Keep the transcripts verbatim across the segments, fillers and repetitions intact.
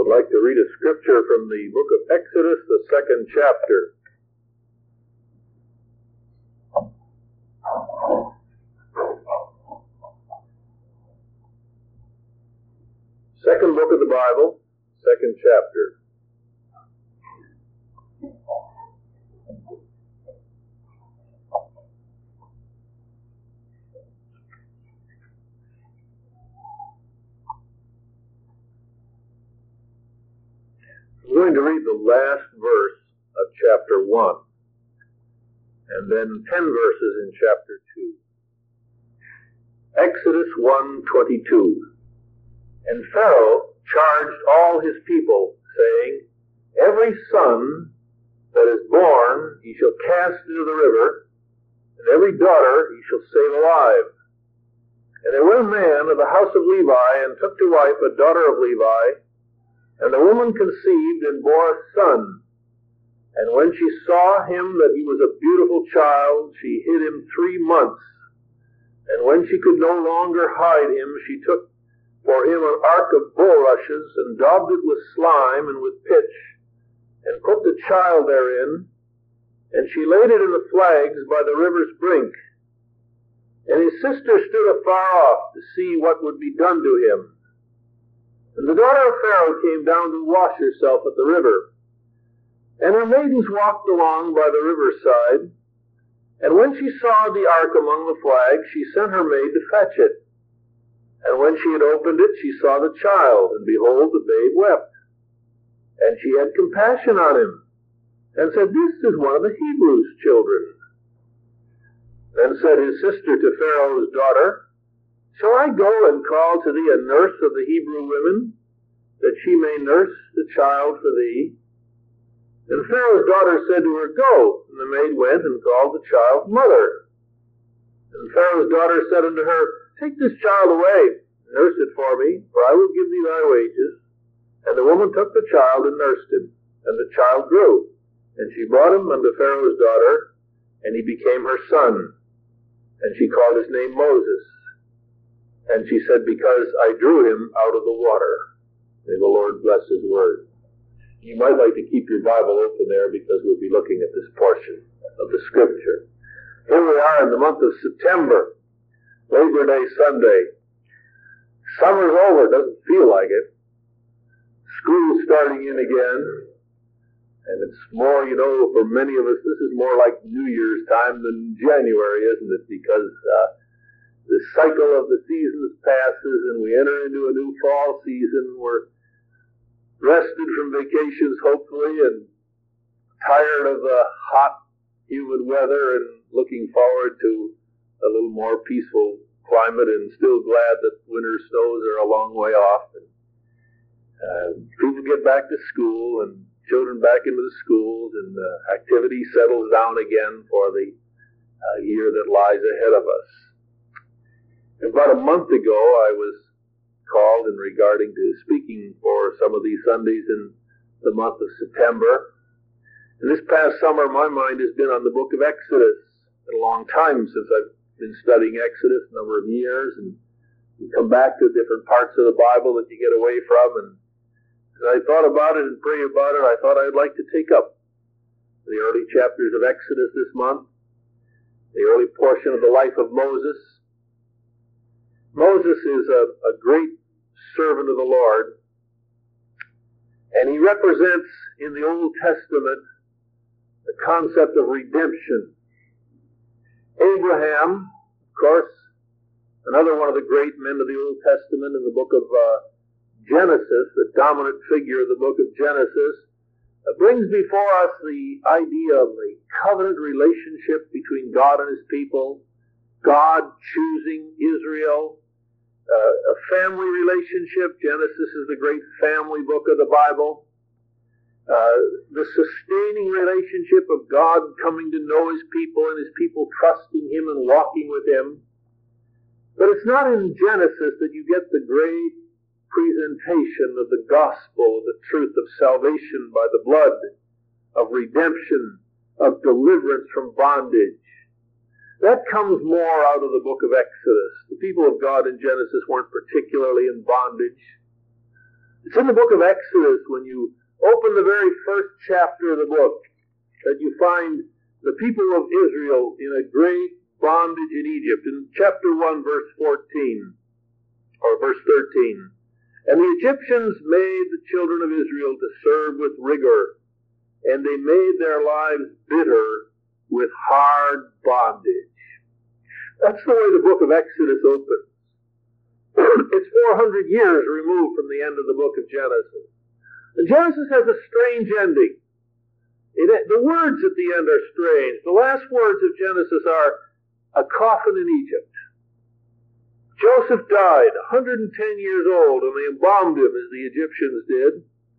I'd like to read a scripture from the book of Exodus, the second chapter. Second book of the Bible, second chapter. I'm going to read the last verse of chapter one, and then ten verses in chapter two. Exodus one twenty-two. And Pharaoh charged all his people, saying, Every son that is born he shall cast into the river, and every daughter he shall save alive. And there went a man of the house of Levi, and took to wife a daughter of Levi, and the woman conceived and bore a son. And when she saw him that he was a beautiful child, she hid him three months. And when she could no longer hide him, she took for him an ark of bulrushes, and daubed it with slime and with pitch, and put the child therein, and she laid it in the flags by the river's brink. And his sister stood afar off to see what would be done to him. And the daughter of Pharaoh came down to wash herself at the river. And her maidens walked along by the riverside. And when she saw the ark among the flags, she sent her maid to fetch it. And when she had opened it, she saw the child, and behold, the babe wept. And she had compassion on him, and said, This is one of the Hebrews' children. Then said his sister to Pharaoh's daughter, Shall I go and call to thee a nurse of the Hebrew women, that she may nurse the child for thee? And Pharaoh's daughter said to her, Go. And the maid went and called the child's mother. And Pharaoh's daughter said unto her, Take this child away, nurse it for me, for I will give thee thy wages. And the woman took the child and nursed him, and the child grew. And she brought him unto Pharaoh's daughter, and he became her son. And she called his name Moses. And she said, Because I drew him out of the water. May the Lord bless his word. You might like to keep your Bible open there, because we'll be looking at this portion of the scripture. Here we are in the month of September. Labor Day Sunday. Summer's over, doesn't feel like it. School's starting in again. And it's more, you know, for many of us, this is more like New Year's time than January, isn't it? Because uh, the cycle of the seasons passes and we enter into a new fall season. We're rested from vacations, hopefully, and tired of the hot, humid weather and looking forward to a little more peaceful climate, and still glad that winter snows are a long way off. And uh, people get back to school, and children back into the schools, and uh, activity settles down again for the uh, year that lies ahead of us. About a month ago, I was called in regarding to speaking for some of these Sundays in the month of September. And this past summer, my mind has been on the book of Exodus. It's been a long time since I've been studying Exodus, a number of years, and you come back to different parts of the Bible that you get away from. And as I thought about it and prayed about it, I thought I'd like to take up the early chapters of Exodus this month, the early portion of the life of Moses. Moses is a, a great servant of the Lord, and he represents in the Old Testament the concept of redemption. Abraham, of course, another one of the great men of the Old Testament in the book of uh, Genesis, the dominant figure of the book of Genesis, uh, brings before us the idea of the covenant relationship between God and his people, God choosing Israel, uh, a family relationship. Genesis is the great family book of the Bible. Uh, the sustaining relationship of God coming to know his people and his people trusting him and walking with him. But it's not in Genesis that you get the great presentation of the gospel, of the truth of salvation by the blood, of redemption, of deliverance from bondage. That comes more out of the book of Exodus. The people of God in Genesis weren't particularly in bondage. It's in the book of Exodus, when you open the very first chapter of the book, that you find the people of Israel in a great bondage in Egypt. In chapter one, verse fourteen, or verse thirteen, and the Egyptians made the children of Israel to serve with rigor, and they made their lives bitter with hard bondage. That's the way the book of Exodus opens. It's four hundred years removed from the end of the book of Genesis. And Genesis has a strange ending. It, the words at the end are strange. The last words of Genesis are, a coffin in Egypt. Joseph died, one hundred ten years old, and they embalmed him, as the Egyptians did,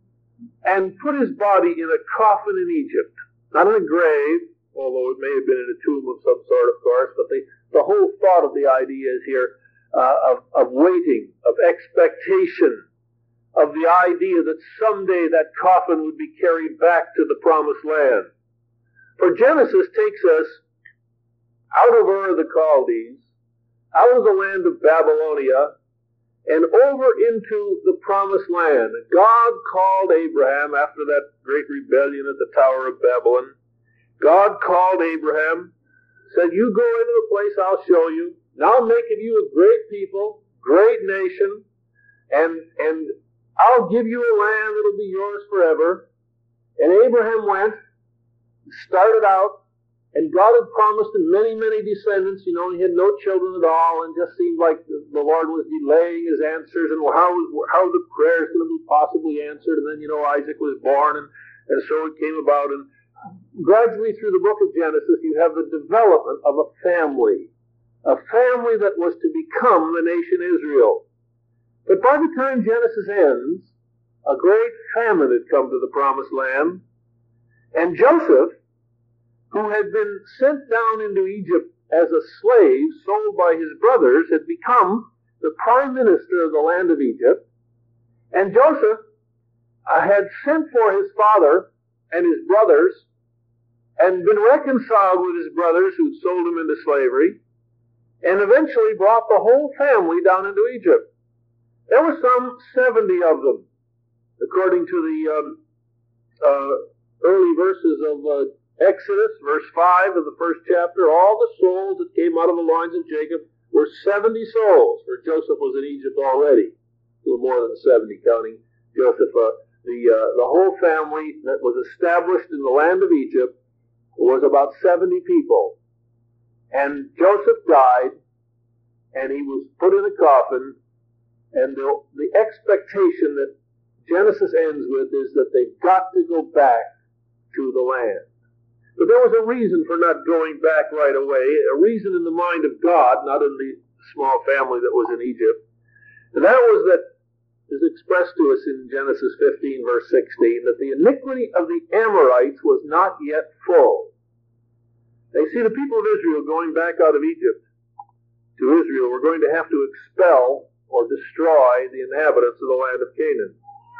and put his body in a coffin in Egypt. Not in a grave, although it may have been in a tomb of some sort, of course, but the, the whole thought of the idea is here uh, of, of waiting, of expectation, of the idea that someday that coffin would be carried back to the promised land. For Genesis takes us out of Ur of the Chaldees, out of the land of Babylonia, and over into the promised land. God called Abraham after that great rebellion at the Tower of Babylon. God called Abraham, said, you go into the place I'll show you. Now I'll make of you a great people, great nation, and, and I'll give you a land that'll be yours forever. And Abraham went, started out, and God had promised him many, many descendants. You know, he had no children at all, and just seemed like the, the Lord was delaying his answers, and how, how the prayer is going to be possibly answered. And then, you know, Isaac was born, and, and so it came about. And gradually through the book of Genesis, you have the development of a family, a family that was to become the nation Israel. But by the time Genesis ends, a great famine had come to the promised land, and Joseph, who had been sent down into Egypt as a slave, sold by his brothers, had become the prime minister of the land of Egypt. And Joseph uh, had sent for his father and his brothers, and been reconciled with his brothers who'd sold him into slavery, and eventually brought the whole family down into Egypt. There were some seventy of them, according to the um, uh, early verses of uh, Exodus, verse five of the first chapter. All the souls that came out of the loins of Jacob were seventy souls, for Joseph was in Egypt already. A little more than seventy, counting Joseph. Uh, the, uh, the whole family that was established in the land of Egypt was about seventy people. And Joseph died, and he was put in a coffin, and the, the expectation that Genesis ends with is that they've got to go back to the land. But there was a reason for not going back right away, a reason in the mind of God, not in the small family that was in Egypt. And that was that, is expressed to us in Genesis fifteen, verse sixteen, that the iniquity of the Amorites was not yet full. They see the people of Israel going back out of Egypt to Israel were going to have to expel or destroy the inhabitants of the land of Canaan.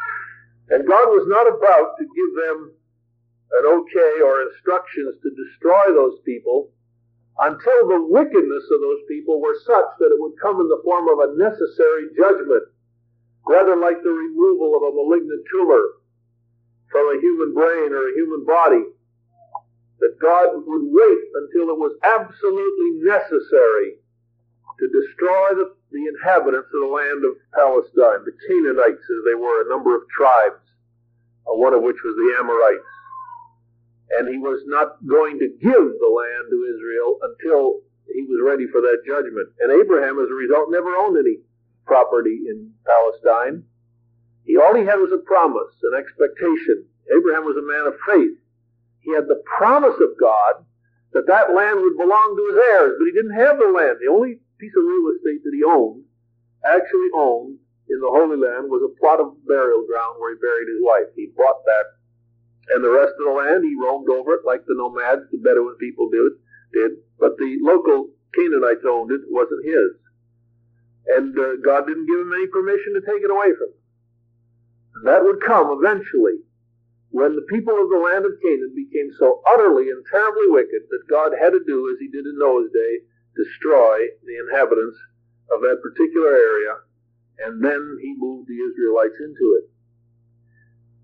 And God was not about to give them an okay or instructions to destroy those people until the wickedness of those people were such that it would come in the form of a necessary judgment, rather like the removal of a malignant tumor from a human brain or a human body, that God would wait until it was absolutely necessary to destroy the, the inhabitants of the land of Palestine, the Canaanites as they were, a number of tribes, one of which was the Amorites. And he was not going to give the land to Israel until he was ready for that judgment. And Abraham, as a result, never owned any property in Palestine. He, all he had was a promise, an expectation. Abraham was a man of faith. He had the promise of God that that land would belong to his heirs, but he didn't have the land. The only piece of real estate that he owned, actually owned in the Holy Land, was a plot of burial ground where he buried his wife. He bought that. And the rest of the land, he roamed over it like the nomads, the Bedouin people did. did. But the local Canaanites owned it. It wasn't his. And uh, God didn't give him any permission to take it away from him. And that would come eventually when the people of the land of Canaan became so utterly and terribly wicked that God had to do, as he did in Noah's day, destroy the inhabitants of that particular area. And then he moved the Israelites into it.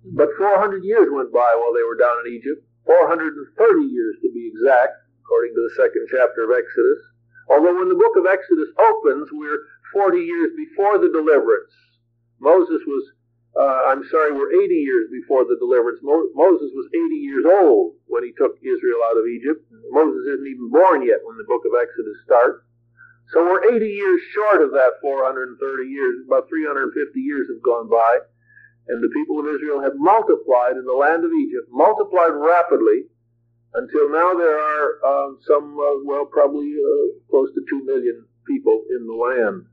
But four hundred years went by while they were down in Egypt. four hundred thirty years to be exact, according to the second chapter of Exodus. Although when the book of Exodus opens, we're forty years before the deliverance. Moses was, uh, I'm sorry, we're eighty years before the deliverance. Mo- Moses was eighty years old when he took Israel out of Egypt. Moses isn't even born yet when the book of Exodus starts. So we're eighty years short of that four hundred thirty years. About three hundred fifty years have gone by. And the people of Israel have multiplied in the land of Egypt, multiplied rapidly, until now there are uh, some, uh, well, probably uh, close to two million people in the land.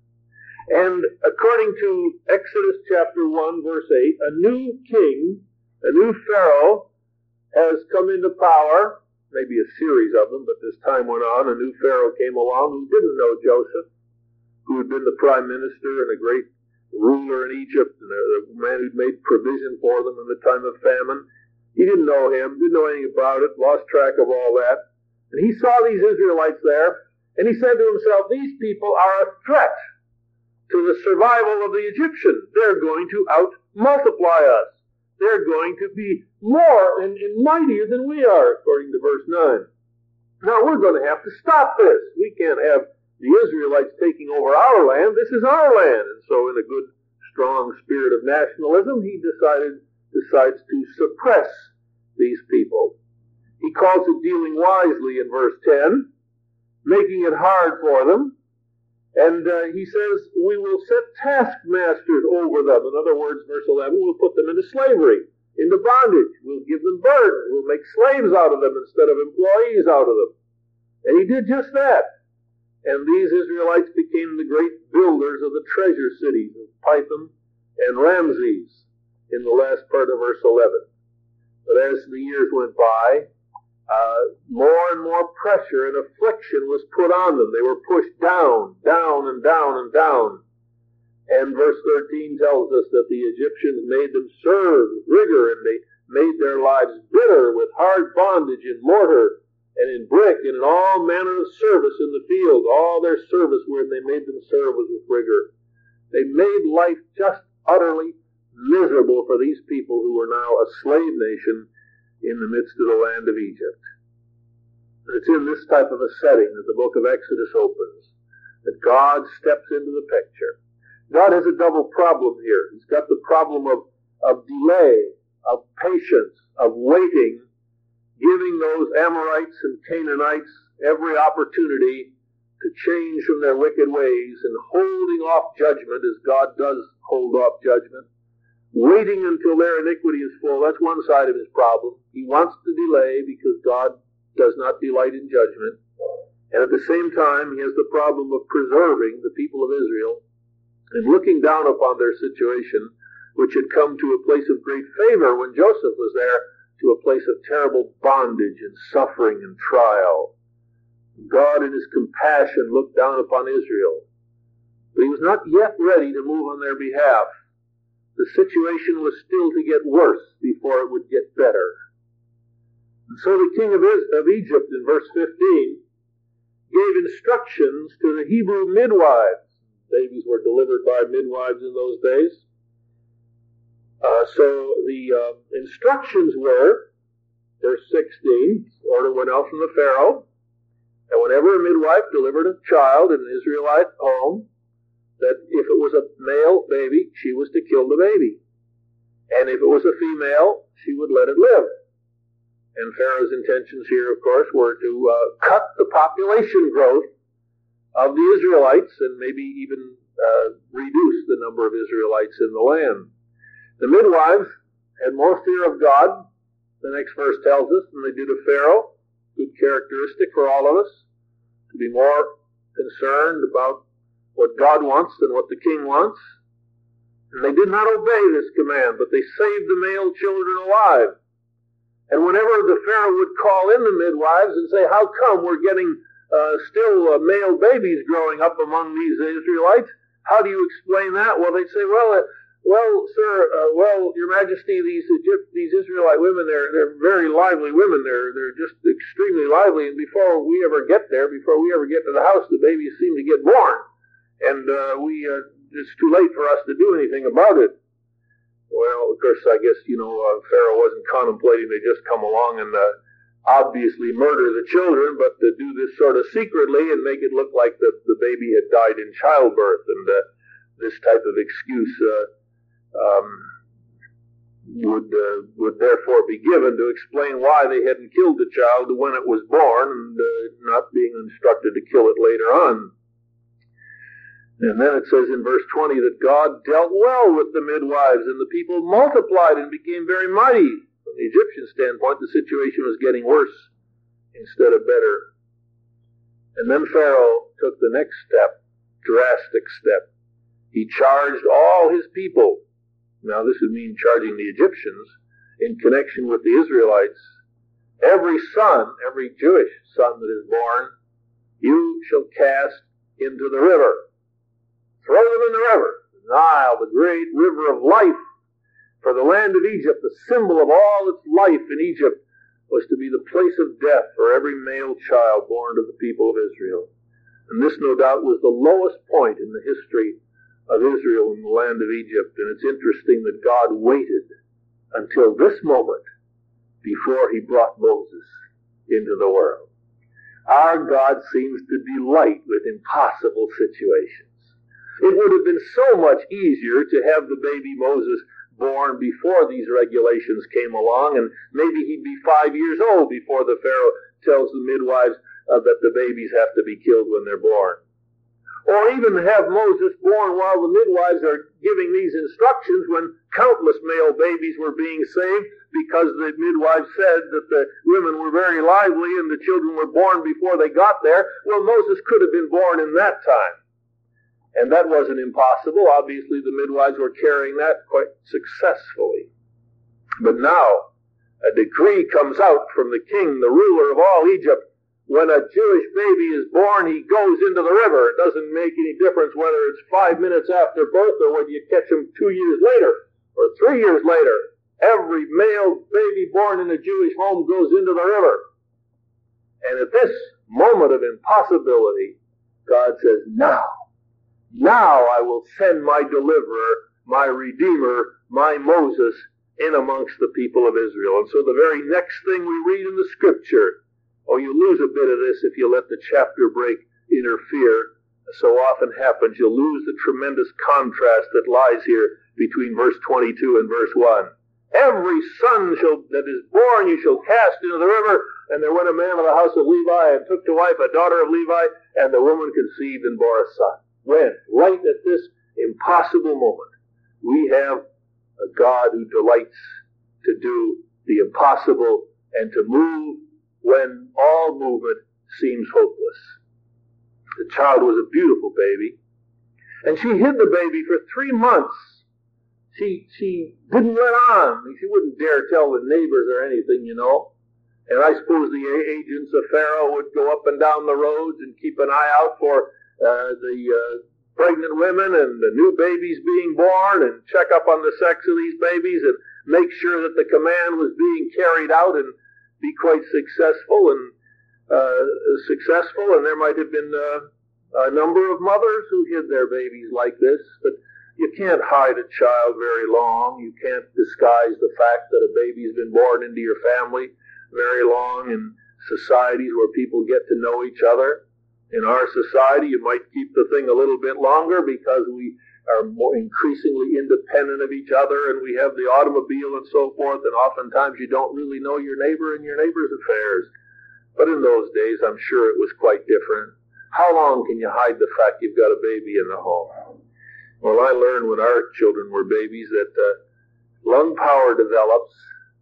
And according to Exodus chapter one, verse eight, a new king, a new Pharaoh, has come into power. Maybe a series of them, but as time went on, a new Pharaoh came along who didn't know Joseph, who had been the prime minister and a great ruler in Egypt, and a, a man who'd made provision for them in the time of famine. He didn't know him, didn't know anything about it, lost track of all that. And he saw these Israelites there, and he said to himself, these people are a threat to the survival of the Egyptians. They're going to out-multiply us. They're going to be more and, and mightier than we are, according to verse nine. Now we're going to have to stop this. We can't have the Israelites taking over our land. This is our land. And so in a good, strong spirit of nationalism, he decided, decides to suppress these people. He calls it dealing wisely in verse ten, making it hard for them. And uh, he says, we will set taskmasters over them. In other words, verse eleven, we'll put them into slavery, into bondage. We'll give them burden. We'll make slaves out of them instead of employees out of them. And he did just that. And these Israelites became the great builders of the treasure cities of Pithom and Ramses in the last part of verse eleven. But as the years went by, uh, more and more pressure and affliction was put on them. They were pushed down, down and down and down. And verse thirteen tells us that the Egyptians made them serve with rigor, and they made their lives bitter with hard bondage in mortar and in brick, and in all manner of service in the field. All their service where they made them serve was with rigor. They made life just utterly miserable for these people who were now a slave nation in the midst of the land of Egypt. And it's in this type of a setting that the book of Exodus opens, that God steps into the picture. God has a double problem here. He's got the problem of, of delay, of patience, of waiting, giving those Amorites and Canaanites every opportunity to change from their wicked ways, and holding off judgment as God does hold off judgment, waiting until their iniquity is full. That's one side of his problem. He wants to delay because God does not delight in judgment. And at the same time, he has the problem of preserving the people of Israel and looking down upon their situation, which had come to a place of great favor when Joseph was there, to a place of terrible bondage and suffering and trial. God in his compassion looked down upon Israel, but he was not yet ready to move on their behalf. The situation was still to get worse before it would get better. And so the king of, of Egypt, in verse fifteen, gave instructions to the Hebrew midwives. Babies were delivered by midwives in those days. Uh, so the uh, instructions were, verse sixteen, order went out from the Pharaoh, that whenever a midwife delivered a child in an Israelite home, that if it was a male baby, she was to kill the baby. And if it was a female, she would let it live. And Pharaoh's intentions here, of course, were to uh, cut the population growth of the Israelites and maybe even uh, reduce the number of Israelites in the land. The midwives had more fear of God, the next verse tells us, than they did of Pharaoh. Good characteristic for all of us, to be more concerned about what God wants than what the king wants. And they did not obey this command, but they saved the male children alive. And whenever the Pharaoh would call in the midwives and say, how come we're getting uh, still uh, male babies growing up among these Israelites? How do you explain that? Well, they'd say, well, uh, Well, sir, uh, well, Your Majesty, these Egypt, these Israelite women, they're they're very lively women. They're they're just extremely lively. And before we ever get there, before we ever get to the house, the babies seem to get born, and uh, we uh, it's too late for us to do anything about it. Well, of course, I guess, you know, uh, Pharaoh wasn't contemplating they just come along and uh, obviously murder the children, but to do this sort of secretly and make it look like the, the baby had died in childbirth. And uh, this type of excuse uh, um, would uh, would therefore be given to explain why they hadn't killed the child when it was born and uh, not being instructed to kill it later on. And then it says in verse twenty that God dealt well with the midwives, and the people multiplied and became very mighty. From the Egyptian standpoint, the situation was getting worse instead of better. And then Pharaoh took the next step, drastic step. He charged all his people. Now this would mean charging the Egyptians in connection with the Israelites. Every son, every Jewish son that is born, you shall cast into the river. Throw them in the river, the Nile, the great river of life. For the land of Egypt, the symbol of all its life in Egypt, was to be the place of death for every male child born to the people of Israel. And this, no doubt, was the lowest point in the history of Israel in the land of Egypt. And it's interesting that God waited until this moment before he brought Moses into the world. Our God seems to delight with impossible situations. It would have been so much easier to have the baby Moses born before these regulations came along, and maybe he'd be five years old before the Pharaoh tells the midwives uh, that the babies have to be killed when they're born. Or even have Moses born while the midwives are giving these instructions when countless male babies were being saved because the midwives said that the women were very lively and the children were born before they got there. Well, Moses could have been born in that time. And that wasn't impossible. Obviously, the midwives were carrying that quite successfully. But now, a decree comes out from the king, the ruler of all Egypt. When a Jewish baby is born, he goes into the river. It doesn't make any difference whether it's five minutes after birth or whether you catch him two years later or three years later. Every male baby born in a Jewish home goes into the river. And at this moment of impossibility, God says, now, Now I will send my deliverer, my redeemer, my Moses, in amongst the people of Israel. And so the very next thing we read in the scripture, oh, you lose a bit of this if you let the chapter break interfere. So often happens, you'll lose the tremendous contrast that lies here between verse twenty-two and verse one. Every son shall, that is born you shall cast into the river. And there went a man of the house of Levi and took to wife a daughter of Levi, and the woman conceived and bore a son. When, right at this impossible moment, we have a God who delights to do the impossible and to move when all movement seems hopeless. The child was a beautiful baby, and she hid the baby for three months. She she didn't let on. She wouldn't dare tell the neighbors or anything, you know. And I suppose the agents of Pharaoh would go up and down the roads and keep an eye out for Uh, the uh, pregnant women and the new babies being born and check up on the sex of these babies and make sure that the command was being carried out and be quite successful and uh, successful. And there might have been uh, a number of mothers who hid their babies like this, but you can't hide a child very long. You can't disguise the fact that a baby's been born into your family very long in societies where people get to know each other. In our society, you might keep the thing a little bit longer because we are more increasingly independent of each other and we have the automobile and so forth, and oftentimes you don't really know your neighbor and your neighbor's affairs. But in those days, I'm sure it was quite different. How long can you hide the fact you've got a baby in the home? Well, I learned when our children were babies that uh, lung power develops.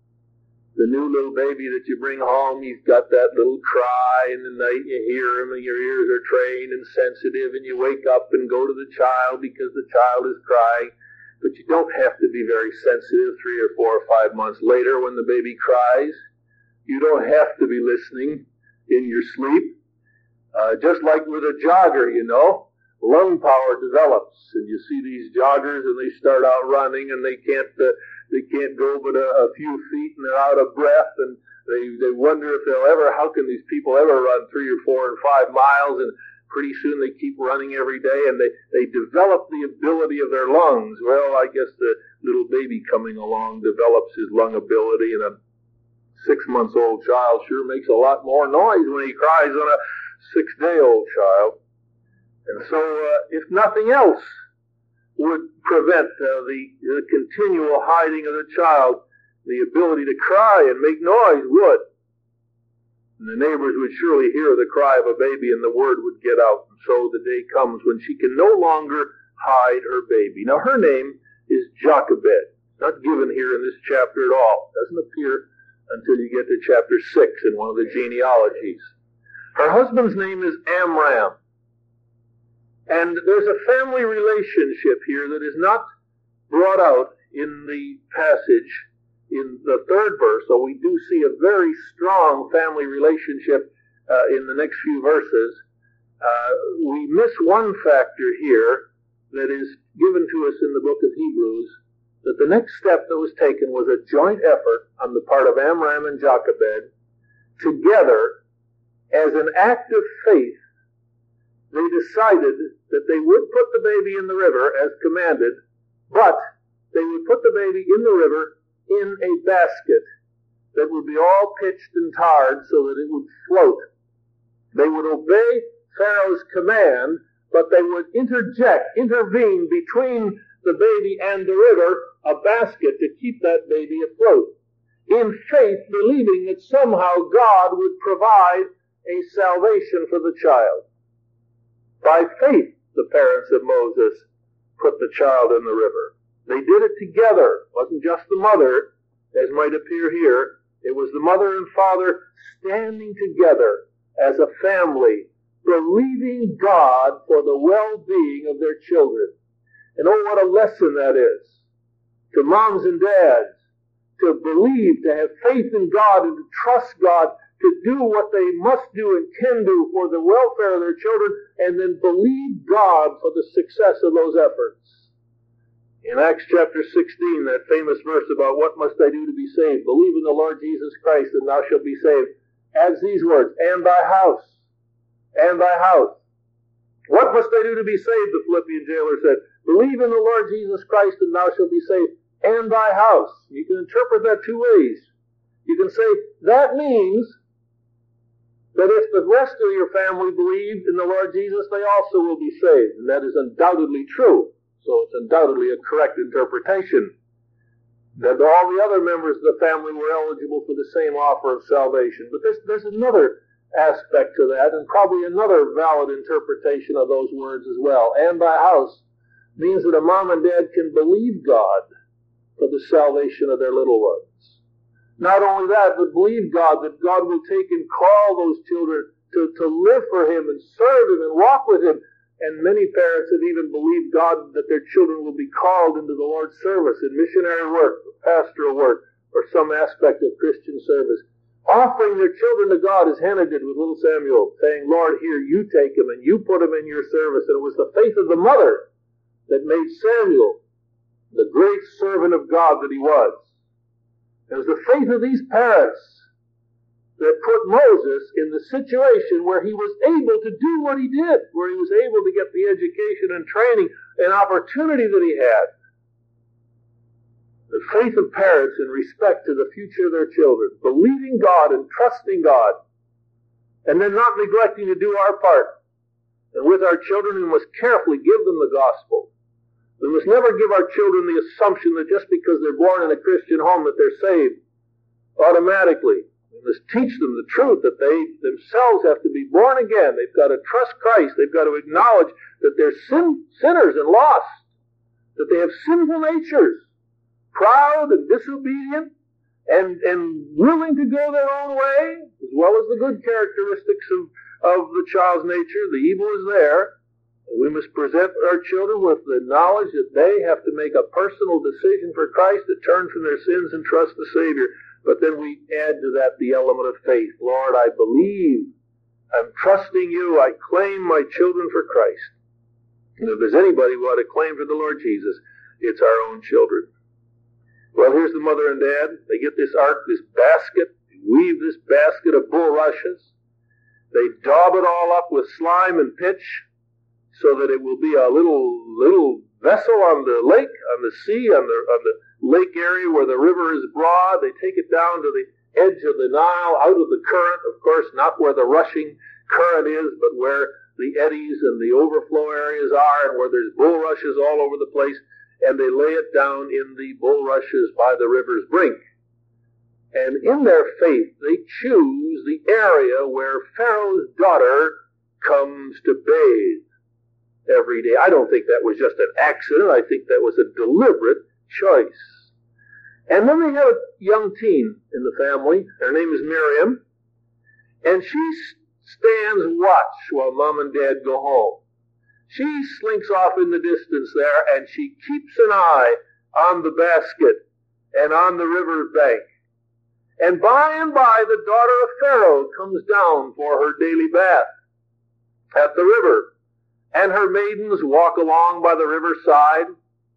The new little baby that you bring home, he's got that little cry in the night, you hear him and your ears are trained and sensitive, and you wake up and go to the child because the child is crying. But you don't have to be very sensitive three or four or five months later when the baby cries. You don't have to be listening in your sleep. Uh, just like with a jogger, you know, lung power develops, and you see these joggers and they start out running and they can't uh, They can't go but a, a few feet and they're out of breath, and they, they wonder if they'll ever, how can these people ever run three or four and five miles? And pretty soon they keep running every day, and they, they develop the ability of their lungs. Well, I guess the little baby coming along develops his lung ability, and a six-month-old child sure makes a lot more noise when he cries than a six-day-old child. And so, uh, if nothing else would prevent uh, the, the continual hiding of the child, the ability to cry and make noise would. And the neighbors would surely hear the cry of a baby, and the word would get out. And so the day comes when she can no longer hide her baby. Now, her name is Jochebed. Not given here in this chapter at all. It doesn't appear until you get to chapter six in one of the genealogies. Her husband's name is Amram. And there's a family relationship here that is not brought out in the passage in the third verse, so we do see a very strong family relationship uh, in the next few verses. Uh, we miss one factor here that is given to us in the book of Hebrews, that the next step that was taken was a joint effort on the part of Amram and Jochebed. Together, as an act of faith, they decided that they would put the baby in the river as commanded, but they would put the baby in the river in a basket that would be all pitched and tarred so that it would float. They would obey Pharaoh's command, but they would interject, intervene between the baby and the river, a basket to keep that baby afloat, in faith believing that somehow God would provide a salvation for the child. By faith, the parents of Moses put the child in the river. They did it together. It wasn't just the mother, as might appear here. It was the mother and father standing together as a family, believing God for the well-being of their children. And oh, what a lesson that is to moms and dads, to believe, to have faith in God and to trust God, to do what they must do and can do for the welfare of their children, and then believe God for the success of those efforts. In Acts chapter sixteen, that famous verse about what must I do to be saved? Believe in the Lord Jesus Christ and thou shalt be saved. Adds these words, and thy house, and thy house. What must I do to be saved? The Philippian jailer said, believe in the Lord Jesus Christ and thou shalt be saved, and thy house. You can interpret that two ways. You can say, that means that if the rest of your family believed in the Lord Jesus, they also will be saved. And that is undoubtedly true. So it's undoubtedly a correct interpretation. That all the other members of the family were eligible for the same offer of salvation. But there's, there's another aspect to that, and probably another valid interpretation of those words as well. And thy house means that a mom and dad can believe God for the salvation of their little ones. Not only that, but believe God that God will take and call those children to, to live for Him and serve Him and walk with Him. And many parents have even believed God that their children will be called into the Lord's service in missionary work, or pastoral work, or some aspect of Christian service. Offering their children to God as Hannah did with little Samuel, saying, Lord, here, you take him and you put him in your service. And it was the faith of the mother that made Samuel the great servant of God that he was. It was the faith of these parents that put Moses in the situation where he was able to do what he did, where he was able to get the education and training and opportunity that he had. The faith of parents in respect to the future of their children, believing God and trusting God, and then not neglecting to do our part. And with our children, we must carefully give them the gospel. We must never give our children the assumption that just because they're born in a Christian home that they're saved automatically. We must teach them the truth that they themselves have to be born again. They've got to trust Christ. They've got to acknowledge that they're sin, sinners and lost, that they have sinful natures, proud and disobedient, and, and willing to go their own way, as well as the good characteristics of, of the child's nature. The evil is there. And we must present our children with the knowledge that they have to make a personal decision for Christ, to turn from their sins and trust the Savior. But then we add to that the element of faith. Lord, I believe. I'm trusting you. I claim my children for Christ. And if there's anybody who ought to claim for the Lord Jesus, it's our own children. Well, here's the mother and dad. They get this ark, this basket. They weave this basket of bulrushes. They daub it all up with slime and pitch so that it will be a little little vessel on the lake, on the sea, on the on the lake area where the river is broad. They take it down to the edge of the Nile, out of the current, of course, not where the rushing current is, but where the eddies and the overflow areas are, and where there's bulrushes all over the place, and they lay it down in the bulrushes by the river's brink. And in their faith, they choose the area where Pharaoh's daughter comes to bathe every day. I don't think that was just an accident. I think that was a deliberate choice. And then they have a young teen in the family. Her name is Miriam. And she stands watch while Mom and Dad go home. She slinks off in the distance there, and she keeps an eye on the basket and on the river's bank. And by and by, the daughter of Pharaoh comes down for her daily bath at the river. And her maidens walk along by the riverside.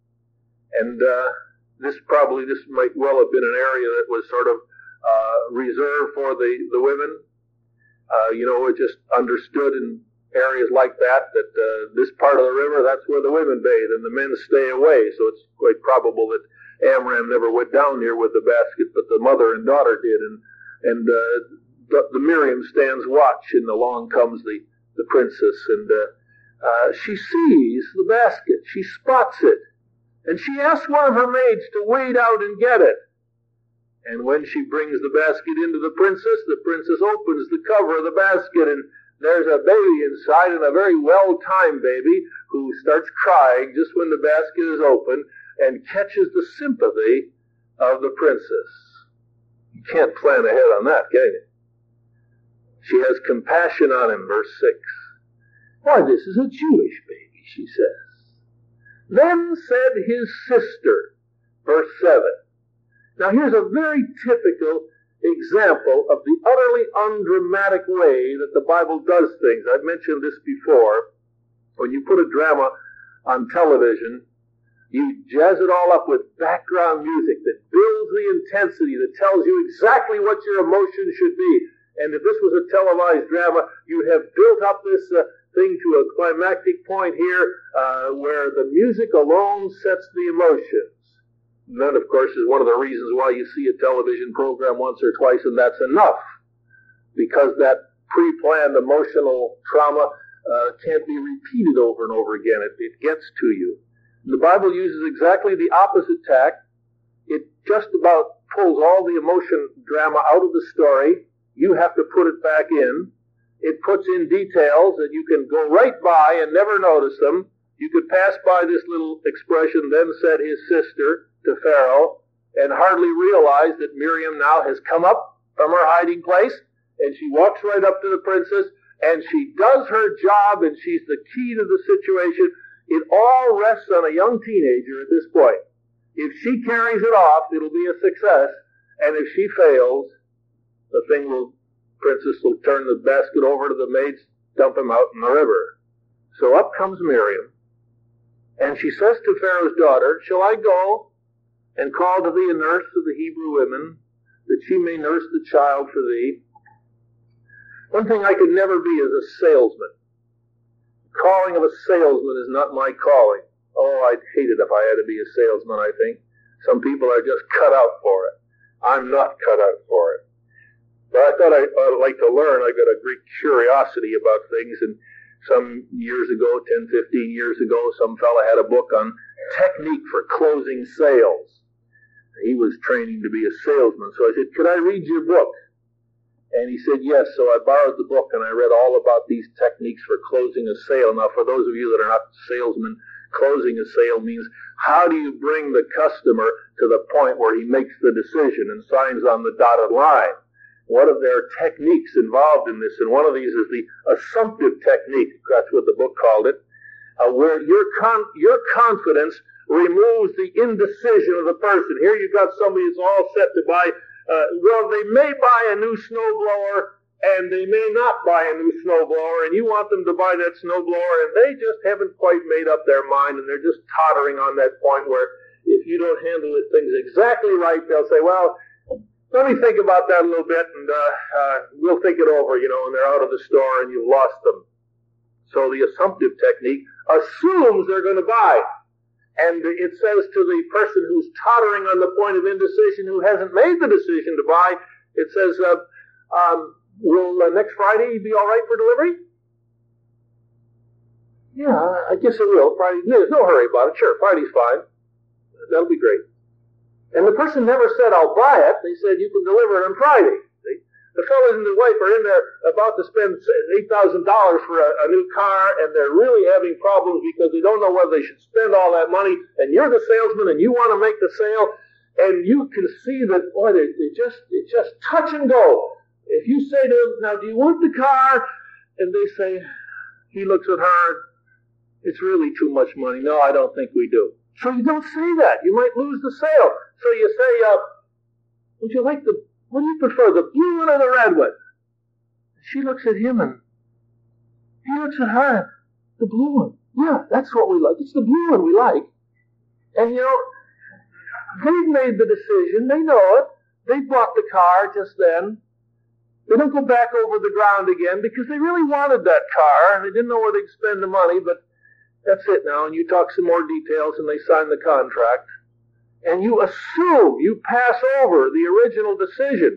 And uh, this probably, this might well have been an area that was sort of uh, reserved for the, the women. Uh, you know, it just understood in areas like that, that uh, this part of the river, that's where the women bathe, and the men stay away. So it's quite probable that Amram never went down here with the basket, but the mother and daughter did. And and uh, the, the Miriam stands watch, and along comes the, the princess, and uh, uh, she sees the basket. She spots it. And she asks one of her maids to wade out and get it. And when she brings the basket into the princess, the princess opens the cover of the basket, and there's a baby inside, and a very well-timed baby who starts crying just when the basket is open and catches the sympathy of the princess. You can't plan ahead on that, can you? She has compassion on him, verse six. Why, this is a Jewish baby, she says. Then said his sister, verse seven. Now here's a very typical example of the utterly undramatic way that the Bible does things. I've mentioned this before. When you put a drama on television, you jazz it all up with background music that builds the intensity, that tells you exactly what your emotion should be. And if this was a televised drama, you'd have built up this uh, thing to a climactic point here uh, where the music alone sets the emotions. And that, of course, is one of the reasons why you see a television program once or twice, and that's enough. Because that pre-planned emotional trauma uh, can't be repeated over and over again. It, it gets to you. The Bible uses exactly the opposite tack. It just about pulls all the emotion drama out of the story. You have to put it back in. It puts in details that you can go right by and never notice them. You could pass by this little expression, then said his sister to Pharaoh, and hardly realize that Miriam now has come up from her hiding place, and she walks right up to the princess, and she does her job, and she's the key to the situation. It all rests on a young teenager at this point. If she carries it off, it'll be a success, and if she fails, the thing will, princess will turn the basket over to the maids, dump him out in the river. So up comes Miriam, and she says to Pharaoh's daughter, shall I go and call to thee a nurse of the Hebrew women, that she may nurse the child for thee? One thing I could never be is a salesman. The calling of a salesman is not my calling. Oh, I'd hate it if I had to be a salesman, I think. Some people are just cut out for it. I'm not cut out for it. But I thought I'd, I'd like to learn. I've got a great curiosity about things, and some years ago, ten, fifteen years ago, some fella had a book on technique for closing sales. He was training to be a salesman. So I said, could I read your book? And he said, yes. So I borrowed the book, and I read all about these techniques for closing a sale. Now, for those of you that are not salesmen, closing a sale means how do you bring the customer to the point where he makes the decision and signs on the dotted line? What are their techniques involved in this? And one of these is the assumptive technique. That's what the book called it, uh, where your con- your confidence removes the indecision of the person. Here you've got somebody who's all set to buy, uh, well, they may buy a new snowblower, and they may not buy a new snowblower, and you want them to buy that snowblower, and they just haven't quite made up their mind, and they're just tottering on that point where if you don't handle it, things exactly right, they'll say, well, let me think about that a little bit, and uh, uh, we'll think it over, you know, when they're out of the store and you've lost them. So the assumptive technique assumes they're going to buy. And it says to the person who's tottering on the point of indecision, who hasn't made the decision to buy, it says, uh, um, will uh, next Friday be all right for delivery? Yeah, I guess it will. Friday, there's no hurry about it. Sure, Friday's fine. That'll be great. And the person never said, I'll buy it. They said, you can deliver it on Friday. See? The fellow and the wife are in there about to spend eight thousand dollars for a, a new car, and they're really having problems because they don't know whether they should spend all that money. And you're the salesman, and you want to make the sale, and you can see that, boy, they, they just, it's just touch and go. If you say to them, now, do you want the car? And they say, he looks at her, it's really too much money. No, I don't think we do. So you don't say that. You might lose the sale. So you say, uh, would you like the, what do you prefer, the blue one or the red one? She looks at him and he looks at her, the blue one. Yeah, that's what we like. It's the blue one we like. And you know, they've made the decision. They know it. They bought the car just then. They don't go back over the ground again because they really wanted that car and they didn't know where they'd spend the money, but that's it now. And you talk some more details and they sign the contract. And you assume, you pass over the original decision.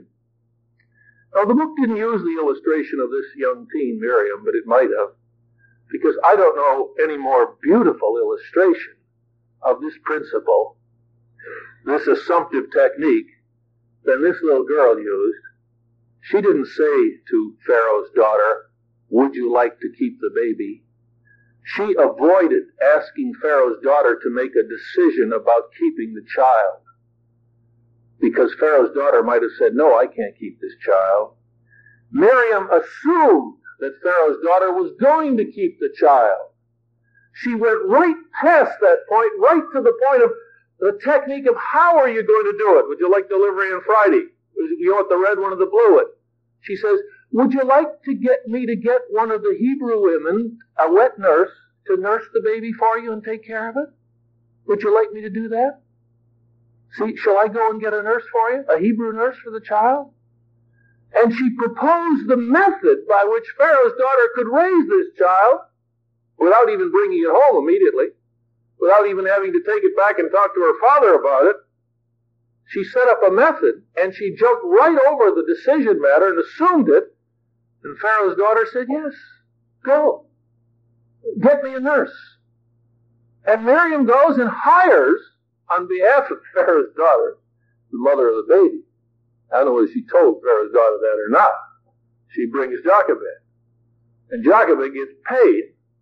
Now, the book didn't use the illustration of this young teen, Miriam, but it might have, because I don't know any more beautiful illustration of this principle, this assumptive technique, than this little girl used. She didn't say to Pharaoh's daughter, would you like to keep the baby? She avoided asking Pharaoh's daughter to make a decision about keeping the child. Because Pharaoh's daughter might have said, no, I can't keep this child. Miriam assumed that Pharaoh's daughter was going to keep the child. She went right past that point, right to the point of the technique of how are you going to do it? Would you like delivery on Friday? You want the red one or the blue one? She says, would you like to get me to get one of the Hebrew women, a wet nurse, to nurse the baby for you and take care of it? Would you like me to do that? See, shall I go and get a nurse for you? A Hebrew nurse for the child? And she proposed the method by which Pharaoh's daughter could raise this child without even bringing it home immediately, without even having to take it back and talk to her father about it. She set up a method, and she jumped right over the decision matter and assumed it. And Pharaoh's daughter said, yes, go. Get me a nurse. And Miriam goes and hires, on behalf of Pharaoh's daughter, the mother of the baby. I don't know whether she told Pharaoh's daughter that or not. She brings Jochebed. And Jochebed gets paid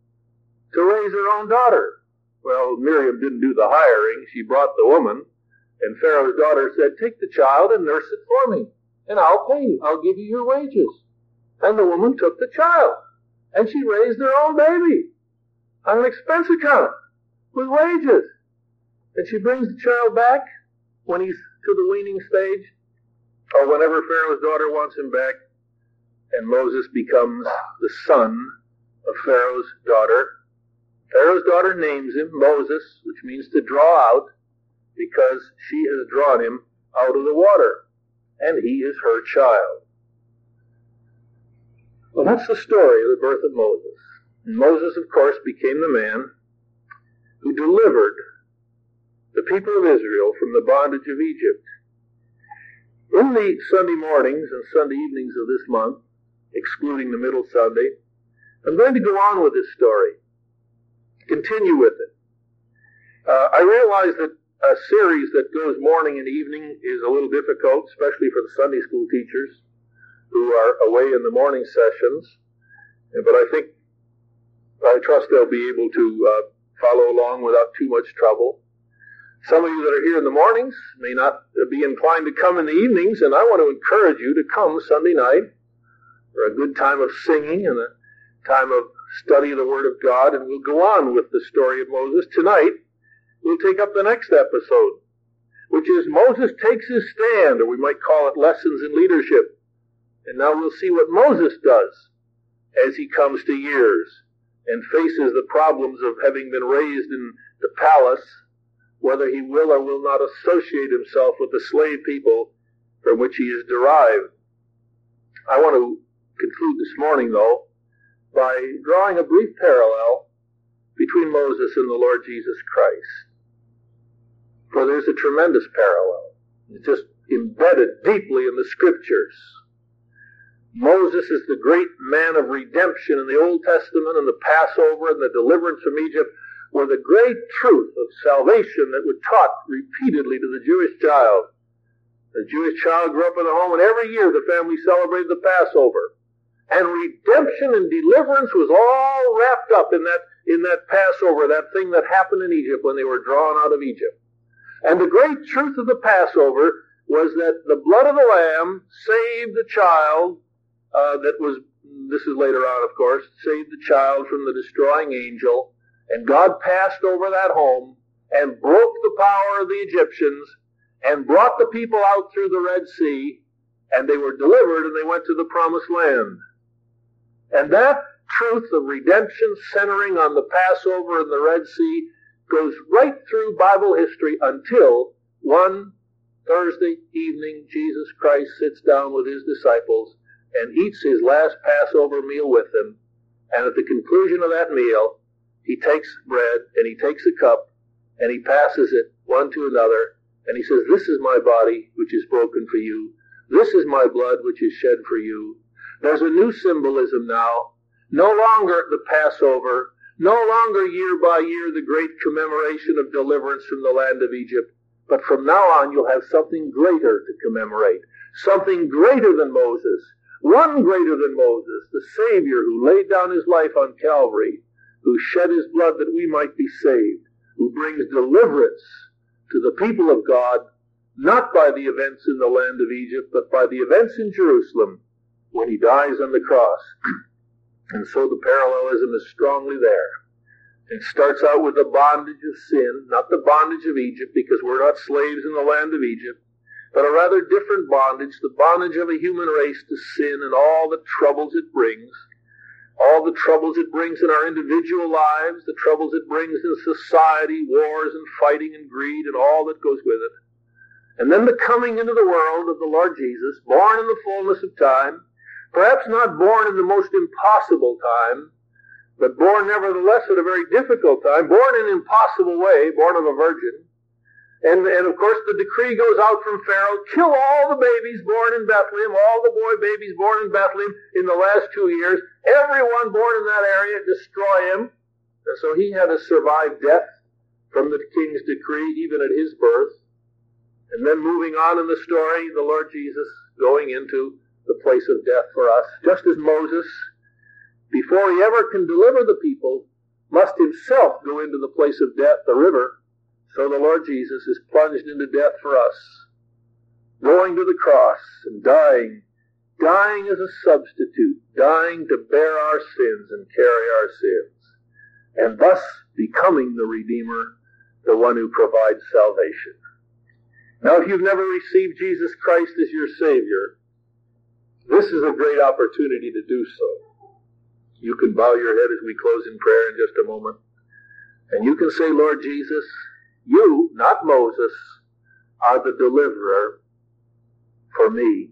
to raise her own daughter. Well, Miriam didn't do the hiring. She brought the woman. And Pharaoh's daughter said, take the child and nurse it for me. And I'll pay you. I'll give you your wages. And the woman took the child. And she raised her own baby on an expense account with wages. And she brings the child back when he's to the weaning stage, or whenever Pharaoh's daughter wants him back. And Moses becomes the son of Pharaoh's daughter. Pharaoh's daughter names him Moses, which means to draw out, because she has drawn him out of the water, and he is her child. Well, that's the story of the birth of Moses. And Moses, of course, became the man who delivered the people of Israel from the bondage of Egypt. In the Sunday mornings and Sunday evenings of this month, excluding the middle Sunday, I'm going to go on with this story, continue with it. Uh, I realize that a series that goes morning and evening is a little difficult, especially for the Sunday school teachers who are away in the morning sessions. But I think, I trust they'll be able to uh, follow along without too much trouble. Some of you that are here in the mornings may not be inclined to come in the evenings, and I want to encourage you to come Sunday night for a good time of singing and a time of study of the Word of God, and we'll go on with the story of Moses. Tonight, we'll take up the next episode, which is Moses takes his stand, or we might call it lessons in leadership. And now we'll see what Moses does as he comes to years and faces the problems of having been raised in the palace, whether he will or will not associate himself with the slave people from which he is derived. I want to conclude this morning, though, by drawing a brief parallel between Moses and the Lord Jesus Christ. For there's a tremendous parallel. It's just embedded deeply in the Scriptures. Moses is the great man of redemption in the Old Testament, and the Passover and the deliverance from Egypt were the great truth of salvation that was taught repeatedly to the Jewish child. The Jewish child grew up in a home, and every year the family celebrated the Passover. And redemption and deliverance was all wrapped up in that, in that Passover, that thing that happened in Egypt when they were drawn out of Egypt. And the great truth of the Passover was that the blood of the lamb saved the child, uh, that was, this is later on, of course, saved the child from the destroying angel. And God passed over that home and broke the power of the Egyptians and brought the people out through the Red Sea, and they were delivered and they went to the Promised Land. And that truth of redemption centering on the Passover and the Red Sea goes right through Bible history until one Thursday evening Jesus Christ sits down with his disciples and eats his last Passover meal with them. And at the conclusion of that meal, he takes bread and he takes a cup and he passes it one to another, and he says, "This is my body which is broken for you. This is my blood which is shed for you." There's a new symbolism now. No longer the Passover, no longer year by year the great commemoration of deliverance from the land of Egypt, but from now on you'll have something greater to commemorate. Something greater than Moses. One greater than Moses, the Savior who laid down his life on Calvary, who shed his blood that we might be saved, who brings deliverance to the people of God, not by the events in the land of Egypt, but by the events in Jerusalem when he dies on the cross. And so the parallelism is strongly there. It starts out with the bondage of sin, not the bondage of Egypt, because we're not slaves in the land of Egypt, but a rather different bondage, the bondage of a human race to sin and all the troubles it brings. All the troubles it brings in our individual lives, the troubles it brings in society, wars and fighting and greed and all that goes with it. And then the coming into the world of the Lord Jesus, born in the fullness of time, perhaps not born in the most impossible time, but born nevertheless at a very difficult time, born in an impossible way, born of a virgin. And, and of course the decree goes out from Pharaoh, kill all the babies born in Bethlehem, all the boy babies born in Bethlehem in the last two years, everyone born in that area, destroy him. And so he had to survive death from the king's decree, even at his birth. And then moving on in the story, the Lord Jesus going into the place of death for us, just as Moses, before he ever can deliver the people, must himself go into the place of death, the river. So the Lord Jesus is plunged into death for us, going to the cross and dying, dying as a substitute, dying to bear our sins and carry our sins, and thus becoming the Redeemer, the one who provides salvation. Now, if you've never received Jesus Christ as your Savior, this is a great opportunity to do so. You can bow your head as we close in prayer in just a moment, and you can say, "Lord Jesus, you, not Moses, are the deliverer for me."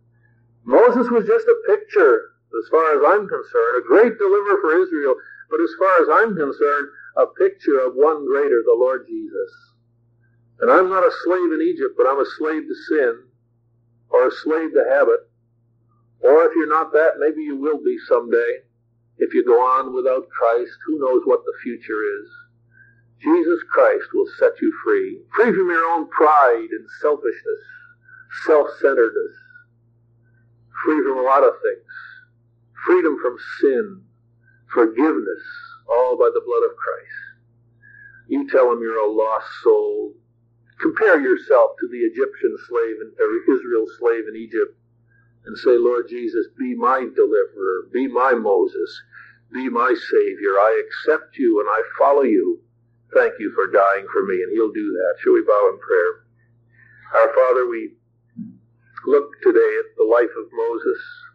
Moses was just a picture, as far as I'm concerned, a great deliverer for Israel, but as far as I'm concerned, a picture of one greater, the Lord Jesus. And I'm not a slave in Egypt, but I'm a slave to sin, or a slave to habit. Or if you're not that, maybe you will be someday. If you go on without Christ, who knows what the future is. Jesus Christ will set you free, free from your own pride and selfishness, self-centeredness, free from a lot of things, freedom from sin, forgiveness, all by the blood of Christ. You tell him you're a lost soul. Compare yourself to the Egyptian slave, or Israel's slave in Egypt, and say, "Lord Jesus, be my deliverer, be my Moses, be my Savior. I accept you and I follow you. Thank you for dying for me," and he'll do that. Shall we bow in prayer? Our Father, we look today at the life of Moses,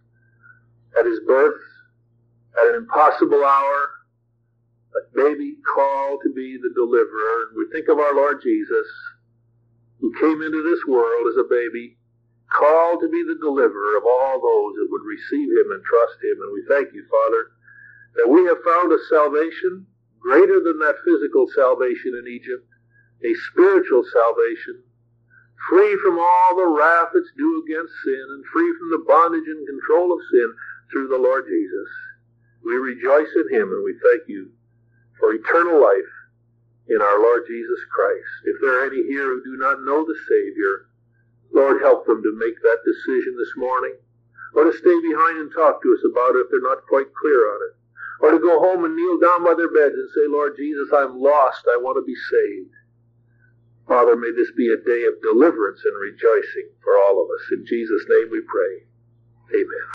at his birth, at an impossible hour, a baby called to be the deliverer. And we think of our Lord Jesus, who came into this world as a baby, called to be the deliverer of all those that would receive him and trust him. And we thank you, Father, that we have found a salvation greater than that physical salvation in Egypt, a spiritual salvation, free from all the wrath that's due against sin and free from the bondage and control of sin through the Lord Jesus. We rejoice in him, and we thank you for eternal life in our Lord Jesus Christ. If there are any here who do not know the Savior, Lord, help them to make that decision this morning, or to stay behind and talk to us about it if they're not quite clear on it, or to go home and kneel down by their beds and say, Lord Jesus, I'm lost. I want to be saved. Father, may this be a day of deliverance and rejoicing for all of us. In Jesus' name we pray. Amen.